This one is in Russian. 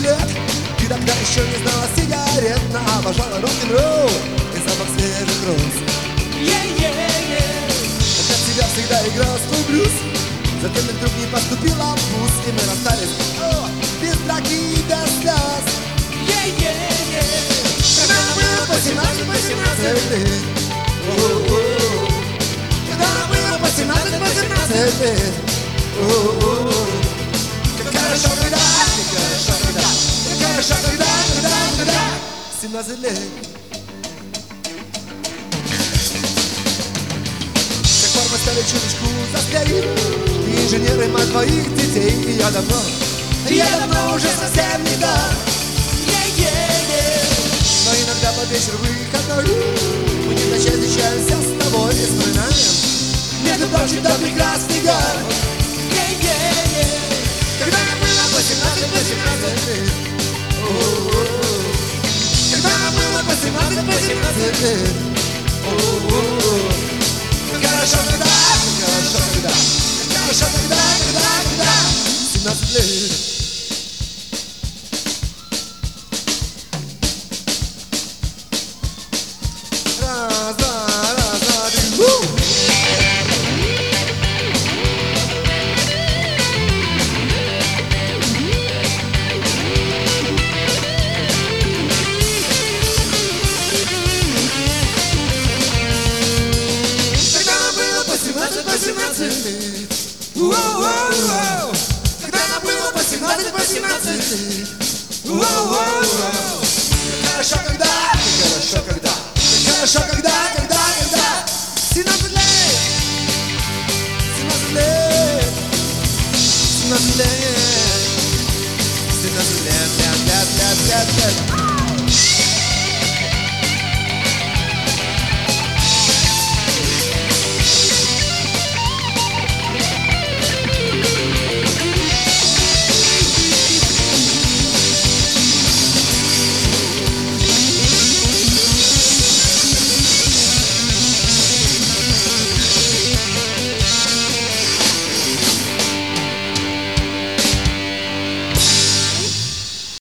лет. Ты тогда еще не знала сигарет, но обожала рок-н-ролл и запах свежих роз. Для тебя всегда играл свой блюз, затем ты вдруг не поступила в вуз, и мы расстались, без драки и без слез. Когда нам было по 17 лет, когда нам было по 17 лет, как хорошо, когда 17 лет. С тех пор мы стали чуточку застряли, ты инженер и мать твоих детей, и я давно уже совсем не там. Но иногда под вечер выходной мы не ночей встречаемся с тобой и вспоминаем, между прочим, тот прекрасный год. Когда нам было 18 лет, когда нам было 18 лет, хорошо, когда 17 лет. Раз, два, три, Когда нам было по 17 лет, когда нам было по 17 лет, хорошо, когда 17 лет, 17 лет, 17 лет, 17 лет.